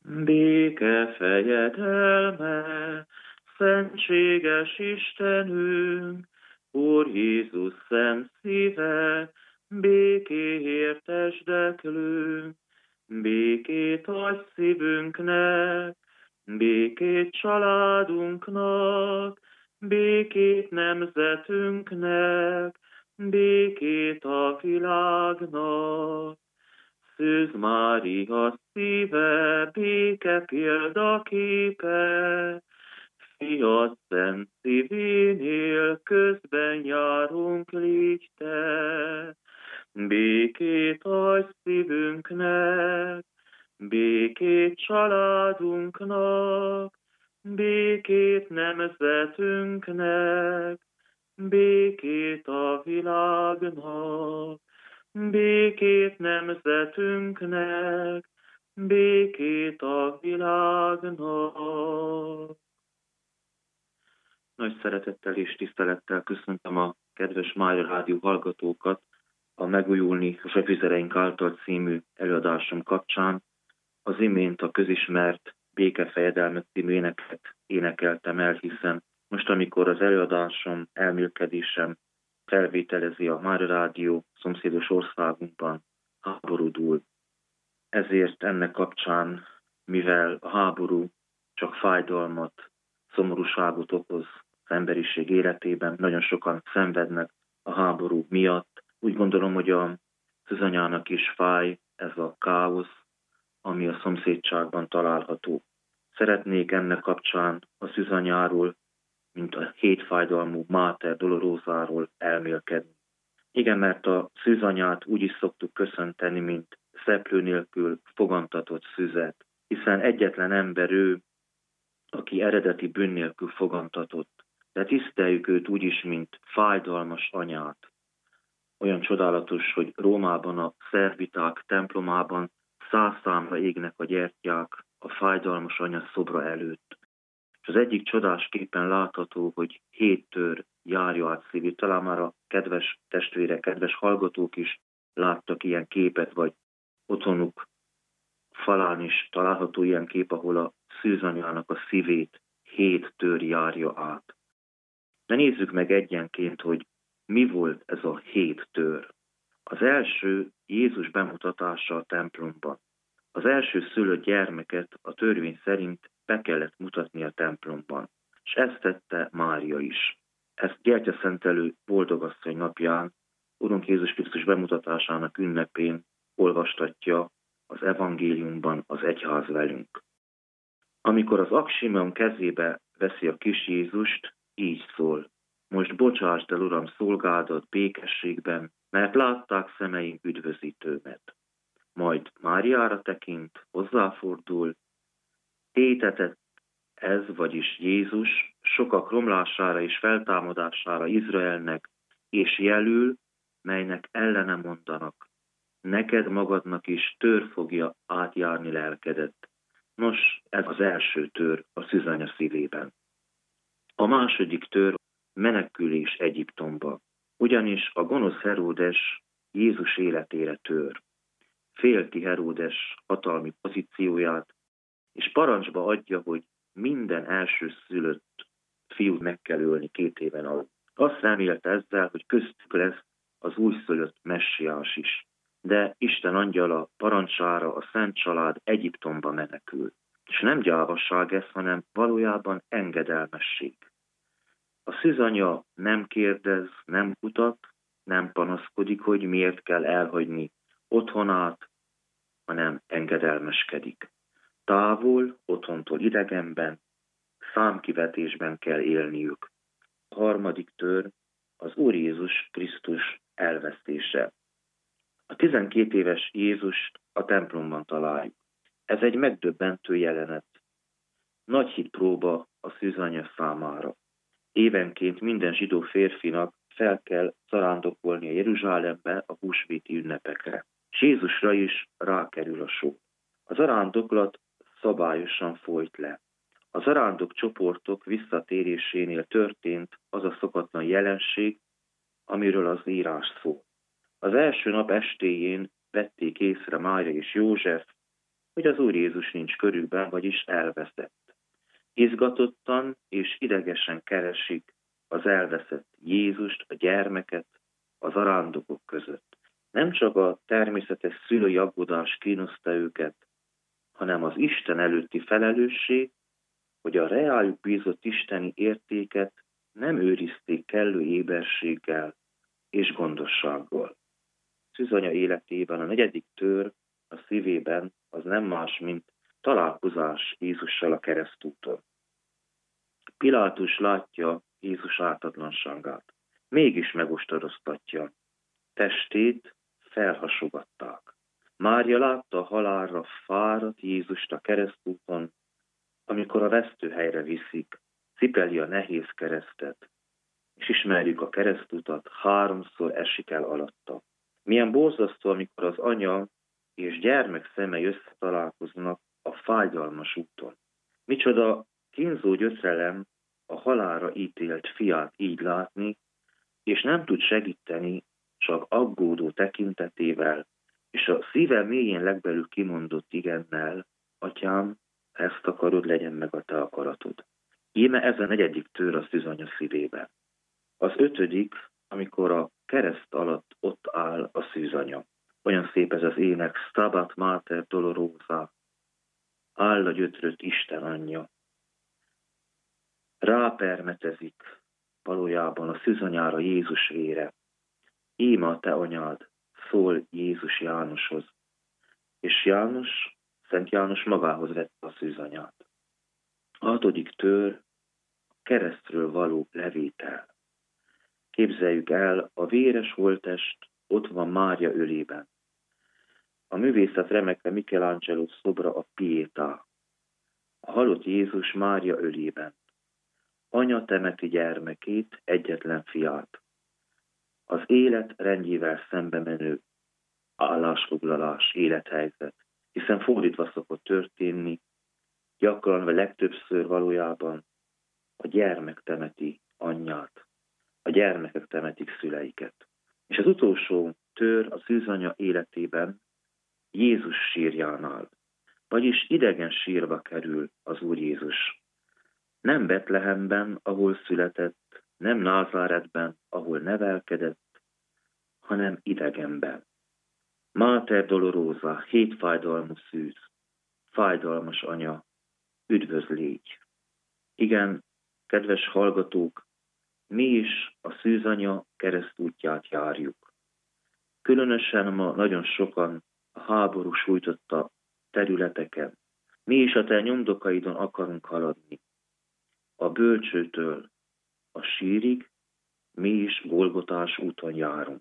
Béke fejedelme, szentséges Istenünk, Úr Jézus szent szíve, békéért esdeklünk, békét adj szívünknek, békét családunknak, békét nemzetünknek, békét a világnak. Szűz Mária szíve, béke példaképe, Fiat szent szívénél közben járunk, légy te. Békét adj szívünknek, békét családunknak, békét nemzetünknek, békét a világnak. Békét nemzetünknek, békét a világnak. Nagy szeretettel és tisztelettel köszöntöm a kedves Mária Rádió hallgatókat a Megújulni a Zsebüzereink által című előadásom kapcsán. Az imént a közismert Békefejedelmet című éneket énekeltem el, hiszen most, amikor az előadásom, elmélkedésem felvételezi a Mária Rádió szomszédos országunkban, háború dúl. Ezért ennek kapcsán, mivel a háború csak fájdalmat, szomorúságot okoz az emberiség életében, nagyon sokan szenvednek a háború miatt. Úgy gondolom, hogy a szűzanyának is fáj ez a káosz, ami a szomszédságban található. Szeretnék ennek kapcsán a szűzanyáról, mint a hétfájdalmú Máter Dolorosáról elmélkedni. Igen, mert a szűzanyát úgy is szoktuk köszönteni, mint szeplő nélkül fogantatott szüzet, hiszen egyetlen ember ő, aki eredeti bűn nélkül fogantatott. De tiszteljük őt úgy is, mint fájdalmas anyát. Olyan csodálatos, hogy Rómában a szerviták templomában 100 számra égnek a gyertyák a fájdalmas anya szobra előtt. És az egyik csodás képen látható, hogy 7 tör járja át szívét. Talán már a kedves testvérek, kedves hallgatók is láttak ilyen képet, vagy otthonuk falán is található ilyen kép, ahol a szűzanyának a szívét 7 tör járja át. De nézzük meg egyenként, hogy mi volt ez a 7 tör. Az első Jézus bemutatása a templomban. Az első szülött gyermeket a törvény szerint be kellett mutatni a templomban, és ezt tette Mária is. Ezt gyertyaszentelő boldogasszony napján, Urunk Jézus Krisztus bemutatásának ünnepén olvastatja az evangéliumban az egyház velünk. Amikor az Aksimeon kezébe veszi a kis Jézust, így szól: most bocsásd el, Uram, szolgádat békességben, mert látták szemeim üdvözítőmet. Majd Máriára tekint, hozzáfordul: tétetett ez, vagyis Jézus, sokak romlására és feltámadására Izraelnek, és jelül, melynek ellene mondanak. Neked magadnak is tör fogja átjárni lelkedet. Nos, ez az első tör a szűzanya szívében. A második tör menekülés Egyiptomba, ugyanis a gonosz Heródes Jézus életére tör. Félti Heródes hatalmi pozícióját, és parancsba adja, hogy minden elsőszülött fiút meg kell ölni 2 éven alatt. Azt remélte ezzel, hogy köztük lesz az újszülött messiás is. De Isten angyala parancsára a szent család Egyiptomba menekül. És nem gyávaság ez, hanem valójában engedelmesség. A szűzanya nem kérdez, nem kutat, nem panaszkodik, hogy miért kell elhagyni otthonát, hanem engedelmeskedik. Távol, otthontól idegenben, számkivetésben kell élniük. A harmadik tör az Úr Jézus Krisztus elvesztése. A 12 éves Jézust a templomban találjuk. Ez egy megdöbbentő jelenet. Nagy hitpróba a szűzanya számára. Évenként minden zsidó férfinak fel kell zarándokolnia Jeruzsálembe a húsvéti ünnepekre. És Jézusra is rákerül a sor. A zarándoklat szabályosan folyt le. A zarándok csoportok visszatérésénél történt az a szokatlan jelenség, amiről az írás szól. Az első nap estéjén vették észre Mária és József, hogy az Úr Jézus nincs körükben, vagyis elveszett. Izgatottan és idegesen keresik az elveszett Jézust, a gyermeket az arándokok között. Nem csak a természetes szülői aggódás kínoszta őket, hanem az Isten előtti felelősség, hogy a reájuk bízott isteni értéket nem őrizték kellő éberséggel és gondossággal. Szűzanya életében a negyedik tör a szívében az nem más, mint találkozás Jézussal a keresztúton. Pilátus látja Jézus ártatlanságát, mégis megostoroztatja. Testét felhasogatták. Mária látta a halálra fáradt Jézust a keresztúton, amikor a vesztőhelyre viszik, cipeli a nehéz keresztet, és ismerjük a keresztutat, 3-szor esik el alatta. Milyen borzasztó, amikor az anya és gyermek szemei összetalálkoznak a fájdalmas úton. Micsoda kínzó gyötrelem a halálra ítélt fiát így látni, és nem tud segíteni, csak aggódó tekintetével, és a szíve mélyén legbelül kimondott igennel: Atyám, ha ezt akarod, legyen meg a te akaratod. Íme ez a negyedik tör a szűzanya szívében. Az 5., amikor a kereszt alatt ott áll a szűzanya. Olyan szép ez az ének: Stabat Mater Dolorosa, áll a gyötrött Isten anyja. Rápermetezik valójában a szűzanyára Jézus vére. Íme a te anyád, szól Jézus Jánoshoz. És János, Szent János magához vette a szűzanyát. A 6. tör, a keresztről való levétel. Képzeljük el, a véres holttest ott van Mária ölében. A művészet remeke Michelangelo szobra a Pietà. A halott Jézus Mária ölében. Anya temeti gyermekét, egyetlen fiát. Az élet rendjével szembe menő állásfoglalás, élethelyzet, hiszen fordítva szokott történni, gyakran vagy legtöbbször valójában a gyermek temeti anyját, a gyermekek temetik szüleiket. És az utolsó tör a szűzanya életében Jézus sírjánál, vagyis idegen sírba kerül az Úr Jézus. Nem Betlehemben, ahol született, nem Názáretben, ahol nevelkedett, hanem idegenben. Mater Dolorosa, 7 fájdalmú szűz, fájdalmas anya, üdvözlégy. Igen, kedves hallgatók, mi is a szűzanya keresztútját járjuk. Különösen ma nagyon sokan a háború sújtotta területeken. Mi is a te nyomdokaidon akarunk haladni. A bölcsőtől a sírig mi is Golgotás úton járunk.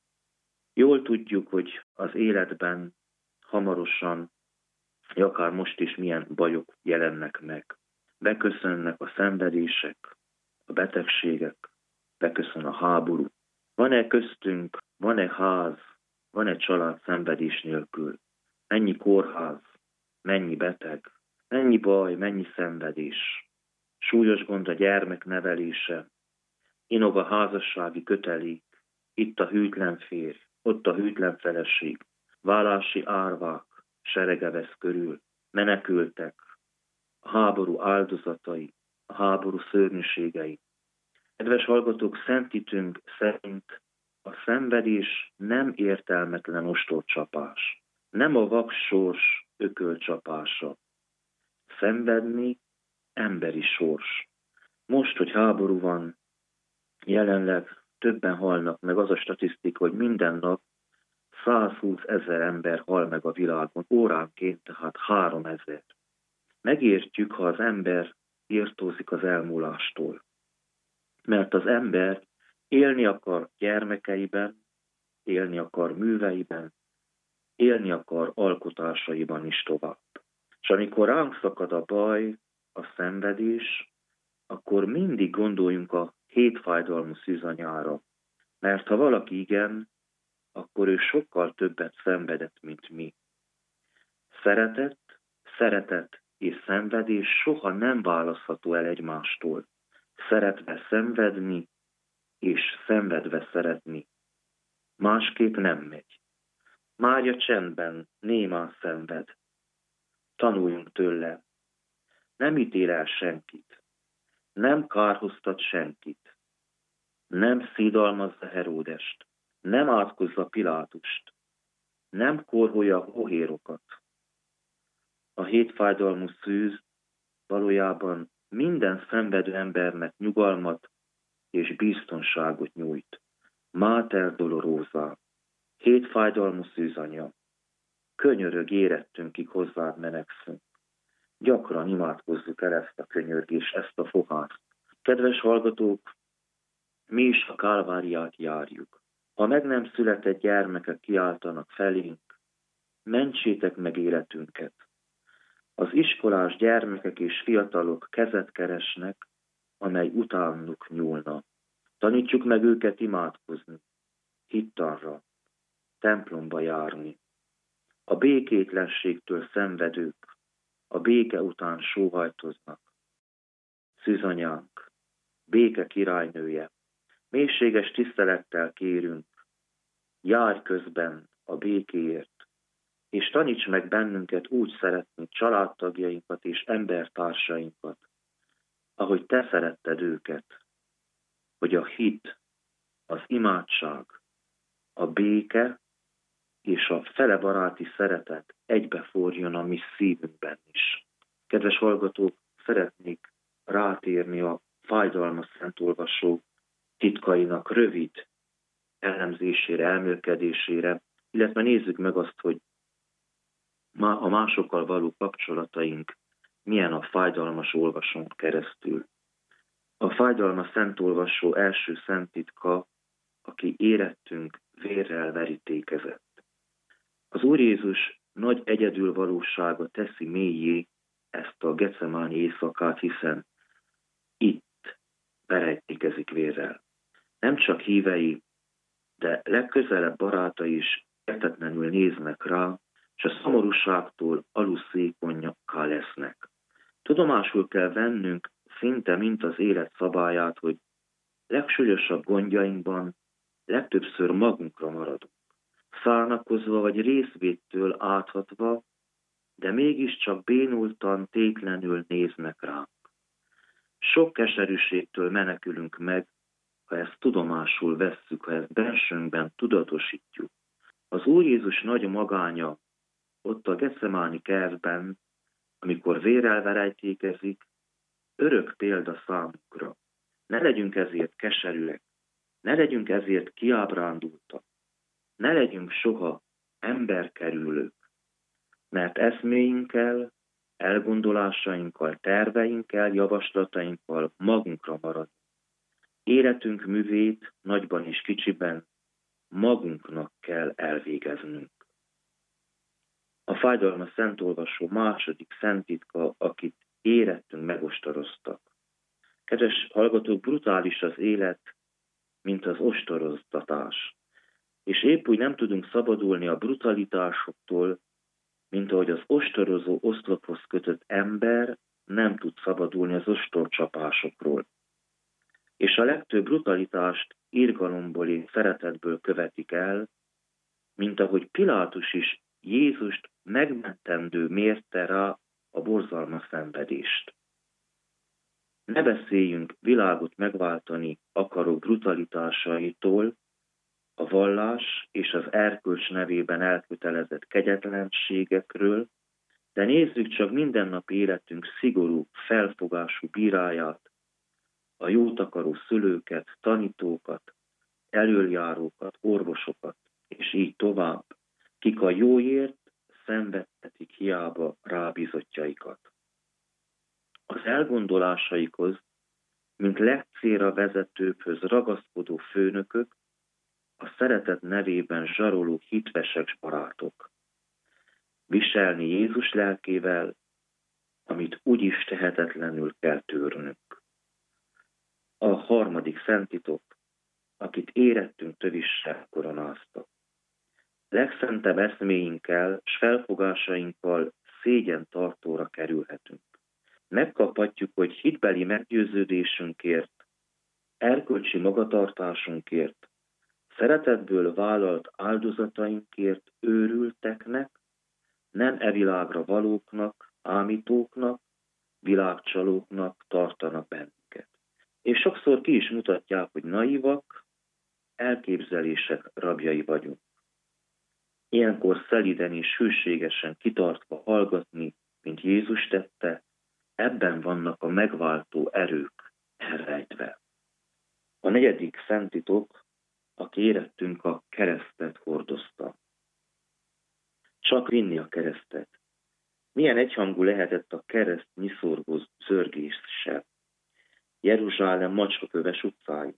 Jól tudjuk, hogy az életben hamarosan, akár most is milyen bajok jelennek meg. Beköszönnek a szenvedések, a betegségek, beköszön a háború. Van-e köztünk, van-e ház, van-e család szenvedés nélkül? Mennyi kórház, mennyi beteg, mennyi baj, mennyi szenvedés. Súlyos gond a gyermek nevelése, inog a házassági kötelék, itt a hűtlen férj, ott a hűtlen feleség, vállási árvák serege vesz körül, menekültek, a háború áldozatai, a háború szörnyűségei. Kedves hallgatók, szentítünk szerint a szenvedés nem értelmetlen ostorcsapás, nem a vaksors ökölcsapása. Szenvedni emberi sors. Most, hogy háború van, jelenleg többen halnak meg, az a statisztika, hogy minden nap 120 000 ember hal meg a világon, óránként tehát 3000. Megértjük, ha az ember írtózik az elmúlástól. Mert az ember élni akar gyermekeiben, élni akar műveiben, élni akar alkotásaiban is tovább. És amikor ránk szakad a baj, a szenvedés, akkor mindig gondoljunk a 7 fájdalmú szűzanyára. Mert ha valaki igen, akkor ő sokkal többet szenvedett, mint mi. Szeretet és szenvedés soha nem választható el egymástól. Szeretve szenvedni, és szenvedve szeretni. Másképp nem megy. Mária csendben, némán szenved. Tanuljunk tőle. Nem ítél el senkit, nem kárhoztat senkit, nem szídalmazza Heródest, nem átkozza Pilátust, nem korholja a hohérokat. A hétfájdalmú szűz valójában minden szenvedő embernek nyugalmat és biztonságot nyújt. Mater Dolorosa, hétfájdalmú szűzanya, könyörög érettünkig hozzád menekszünk. Gyakran imádkozzuk el ezt a könyörgést, ezt a fohást. Kedves hallgatók, mi is a Kálváriát járjuk. Ha meg nem született gyermekek kiáltanak felénk, mentsétek meg életünket. Az iskolás gyermekek és fiatalok kezet keresnek, amely utánuk nyúlna. Tanítsuk meg őket imádkozni, hittanra, templomba járni. A békétlenségtől szenvedők a béke után sóhajtoznak. Szűzanyánk, béke királynője, mélységes tisztelettel kérünk, járj közben a békéért, és taníts meg bennünket úgy szeretni családtagjainkat és embertársainkat, ahogy te szeretted őket, hogy a hit, az imádság, a béke és a felebaráti szeretet egybeforjon a mi szívünkben is. Kedves hallgatók, szeretnék rátérni a fájdalmas szentolvasó titkainak rövid elemzésére, elmélkedésére, illetve nézzük meg azt, hogy a másokkal való kapcsolataink milyen a fájdalmas olvasón keresztül. A fájdalmas szentolvasó első szenttitka, aki érettünk vérrel verítékezett. Az Úr Jézus nagy egyedülvalósága teszi mélyé ezt a gecemáni éjszakát, hiszen itt verejtékezik vérrel. Nem csak hívei, de legközelebb barátai is értetlenül néznek rá, és a szomorúságtól aluszékonyakká lesznek. Tudomásul kell vennünk szinte mint az élet szabályát, hogy legsúlyosabb gondjainkban legtöbbször magunkra maradunk. Szárnakozva vagy részvéttől áthatva, de mégiscsak bénultan, tétlenül néznek ránk. Sok keserűségtől menekülünk meg, ha ezt tudomásul vesszük, ha ezt bensőnkben tudatosítjuk. Az Úr Jézus nagy magánya ott a Gecemáni kertben, amikor vérrel verejtékezik, örök példa számunkra. Ne legyünk ezért keserűek, ne legyünk ezért kiábrándultak, ne legyünk soha emberkerülők, mert eszméinkkel, elgondolásainkkal, terveinkkel, javaslatainkkal magunkra maradunk. Életünk művét nagyban és kicsiben magunknak kell elvégeznünk. A fájdalmas szentolvasó második szenttitka, akit érettünk megostoroztak. Kedves hallgatók, brutális az élet, mint az ostoroztatás. És épp úgy nem tudunk szabadulni a brutalitásoktól, mint ahogy az ostorozó oszlophoz kötött ember nem tud szabadulni az ostorcsapásokról. És a legtöbb brutalitást irgalomból és szeretetből követik el, mint ahogy Pilátus is Jézust megmentendő mérte rá a borzalmas szenvedést. Ne beszéljünk világot megváltani akaró brutalitásaitól, a vallás és az erkölcs nevében elkötelezett kegyetlenségekről, de nézzük csak mindennapi életünk szigorú, felfogású bíráját, a jót akaró szülőket, tanítókat, elöljárókat, orvosokat, és így tovább, kik a jóért szenvedtetik hiába rábízottjaikat. Az elgondolásaikhoz, mint legcélra vezetőkhöz ragaszkodó főnökök, a szeretet nevében zsaroló hitvesek barátok. Viselni Jézus lelkével, amit úgyis tehetetlenül kell tűrnünk. A harmadik szenttitok, akit érettünk tövissel koronáztak. Legszentebb eszméinkkel s felfogásainkkal szégyen tartóra kerülhetünk. Megkaphatjuk, hogy hitbeli meggyőződésünkért, erkölcsi magatartásunkért, szeretetből vállalt áldozatainkért őrülteknek, nem e világra valóknak, ámítóknak, világcsalóknak tartanak bennünket. És sokszor ki is mutatják, hogy naivak, elképzelések rabjai vagyunk. Ilyenkor szeliden és hűségesen kitartva hallgatni, mint Jézus tette, ebben vannak a megváltó erők elrejtve. A negyedik szentitok, aki érettünk a keresztet hordozta. Csak vinni a keresztet. Milyen egyhangú lehetett a kereszt nyiszorgó zörgéssel. Jeruzsálem macskaköves utcái.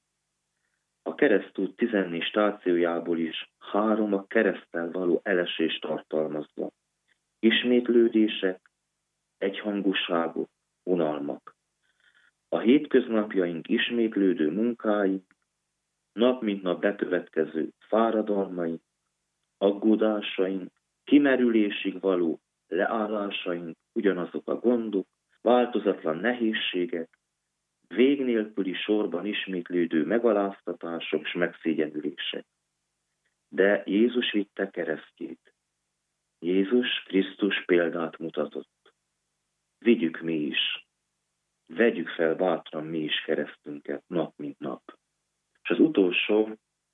A keresztút 14 stációjából is 3 a kereszttel való elesést tartalmazza. Ismétlődések, egyhangúságok, unalmak. A hétköznapjaink ismétlődő munkáink, nap mint nap bekövetkező fáradalmaink, aggódásaink, kimerülésig való leállásaink, ugyanazok a gondok, változatlan nehézségek, vég nélküli sorban ismétlődő megaláztatások és megszégyenülések. De Jézus vitte keresztjét. Jézus Krisztus példát mutatott. Vigyük mi is. Vegyük fel bátran mi is keresztünket nap mint nap. És az utolsó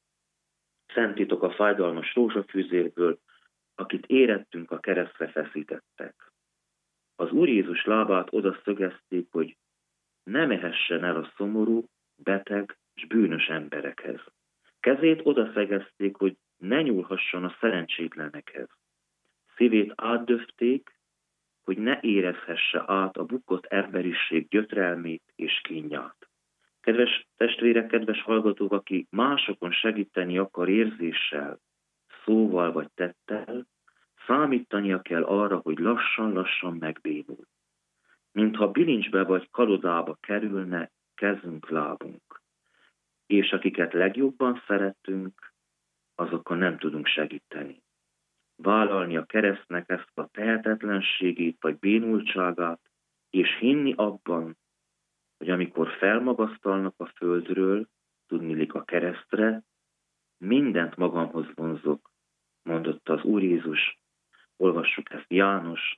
szentitok a fájdalmas rózsafűzérből, akit érettünk a keresztre feszítettek. Az Úr Jézus lábát oda szögezték, hogy ne mehessen el a szomorú, beteg és bűnös emberekhez. Kezét oda szegezték, hogy ne nyúlhasson a szerencsétlenekhez. Szívét átdöfték, hogy ne érezhesse át a bukott emberiség gyötrelmét és kínját. Kedves testvérek, kedves hallgatók, aki másokon segíteni akar érzéssel, szóval vagy tettel, számítania kell arra, hogy lassan-lassan megbénul. Mintha bilincsbe vagy kalodába kerülne kezünk, lábunk. És akiket legjobban szeretünk, azokkal nem tudunk segíteni. Vállalni a keresztnek ezt a tehetetlenségét vagy bénultságát, és hinni abban, hogy amikor felmagasztalnak a földről, tudniillik a keresztre, mindent magamhoz vonzok, mondotta az Úr Jézus. Olvassuk ezt János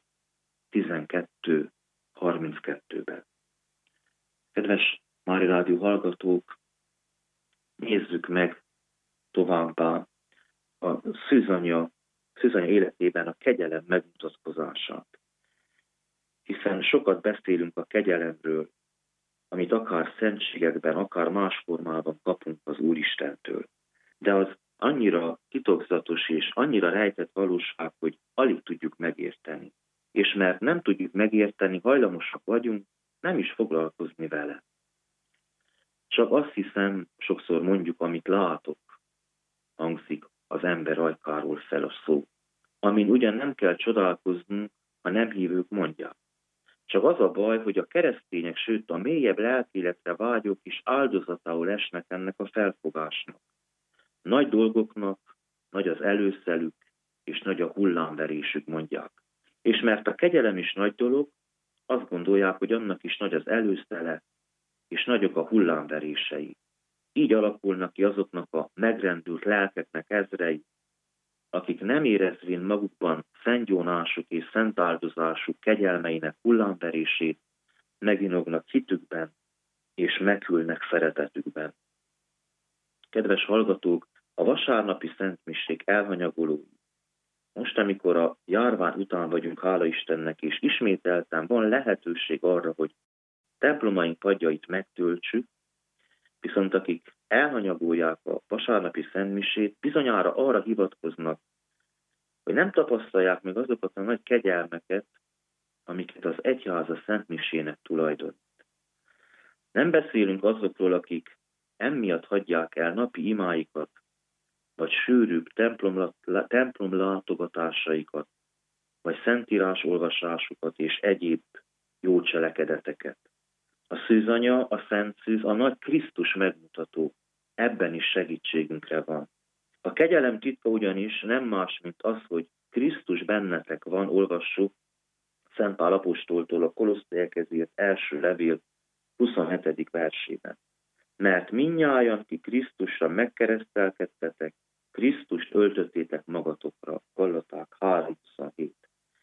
12:32-ben. Kedves Mária Rádió hallgatók, nézzük meg továbbá a szűzanya életében a kegyelem megmutatkozását. Hiszen sokat beszélünk a kegyelemről, amit akár szentségekben, akár más formában kapunk az Úristentől. De az annyira titokzatos és annyira rejtett valóság, hogy alig tudjuk megérteni. És mert nem tudjuk megérteni, hajlamosak vagyunk nem is foglalkozni vele. Csak azt hiszem, sokszor mondjuk, amit látok, hangzik az ember ajkáról fel a szó. Amin ugyan nem kell csodálkoznunk, ha nem hívők mondják. Csak az a baj, hogy a keresztények, sőt a mélyebb lelkéletre vágyók is áldozatául esnek ennek a felfogásnak. Nagy dolgoknak nagy az előszelük, és nagy a hullámverésük, mondják. És mert a kegyelem is nagy dolog, azt gondolják, hogy annak is nagy az előszele, és nagyok a hullámverései. Így alakulnak ki azoknak a megrendült lelkeknek ezrei, akik nem érezvén magukban szentgyónásuk és szentáldozásuk kegyelmeinek hullámverését, meginognak hitükben, és meghűlnek szeretetükben. Kedves hallgatók, a vasárnapi szentmisék elhanyagolói. Most, amikor a járvány után vagyunk, hála Istennek, és ismételten van lehetőség arra, hogy templomaink padjait megtöltsük, viszont akik elhanyagolják a vasárnapi szentmisét, bizonyára arra hivatkoznak, hogy nem tapasztalják meg azokat a nagy kegyelmeket, amiket az egyház a szentmisének tulajdonít. Nem beszélünk azokról, akik emiatt hagyják el napi imáikat, vagy sűrűbb templomlátogatásaikat, vagy szentírás olvasásukat és egyéb jó cselekedeteket. A szűzanya, a Szent Szűz, a nagy Krisztus megmutató, ebben is segítségünkre van. A kegyelem titka ugyanis nem más, mint az, hogy Krisztus bennetek van, olvassuk Szent Pál apostoltól a Kolosszaiekhez írt első levél 27. versében. Mert mindnyájan, ki Krisztusra megkeresztelkedtetek, Krisztust öltöttétek magatokra. Galaták 3:27.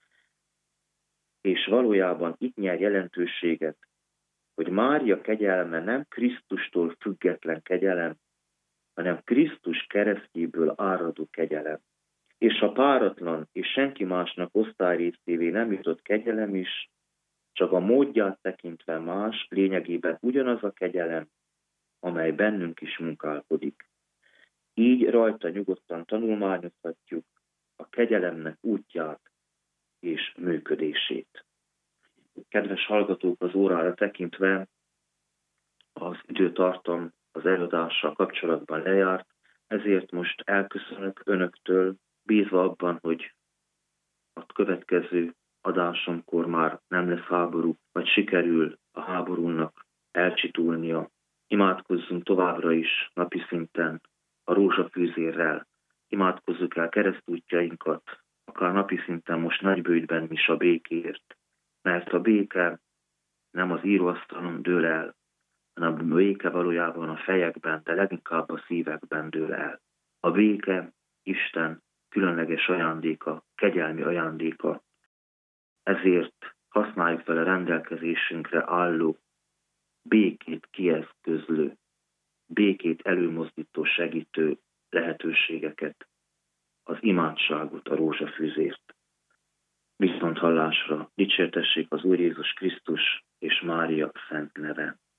És valójában itt nyer jelentőséget, hogy Mária kegyelme nem Krisztustól független kegyelem, hanem Krisztus keresztjéből áradó kegyelem. És a páratlan és senki másnak osztályrészévé nem jutott kegyelem is, csak a módját tekintve más, lényegében ugyanaz a kegyelem, amely bennünk is munkálkodik. Így rajta nyugodtan tanulmányozhatjuk a kegyelemnek útját és működését. Kedves hallgatók, az órára tekintve az időtartam az előadással kapcsolatban lejárt, ezért most elköszönök önöktől, bízva abban, hogy a következő adásomkor már nem lesz háború, vagy sikerül a háborúnak elcsitulnia. Imádkozzunk továbbra is napi szinten a rózsafűzérrel, imádkozzuk el keresztútjainkat, akár napi szinten most nagybőjtben is a békért, mert a béke nem az íróasztalon dől el, hanem a béke valójában a fejekben, de leginkább a szívekben dől el. A béke Isten különleges ajándéka, kegyelmi ajándéka. Ezért használjuk fel a rendelkezésünkre álló, békét kieszközlő, békét előmozdító, segítő lehetőségeket, az imádságot, a rózsafűzért. Viszont hallásra dicsértessék az Úr Jézus Krisztus és Mária szent neve.